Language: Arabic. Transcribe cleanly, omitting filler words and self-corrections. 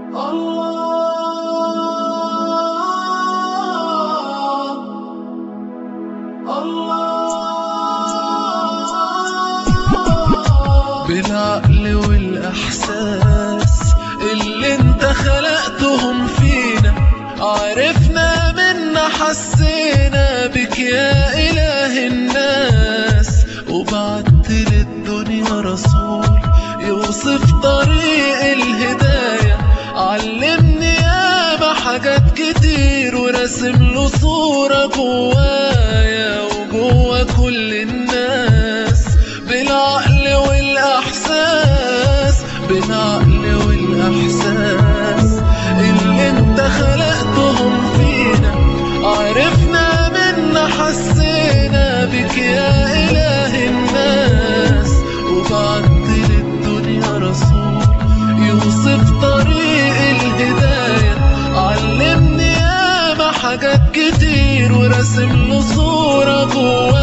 بالعقل والإحساس اللي انت خلقتهم فينا، عرفنا منا حسينا بك يا إله الناس. وبعت للدنيا رسول يوصف طريق الهداية، علمني ياما حاجات كتير ورسم له صورة جوايا وجوا كل الناس. بالعقل والإحساس، بالعقل والإحساس اللي انت خلقتهم فينا، عرفنا منا حسينا بك يا إله الناس. وبعت للدنيا رسول يوصف طريق الهداية، علمني ياما حاجات كتير ورسم له صورة جوايا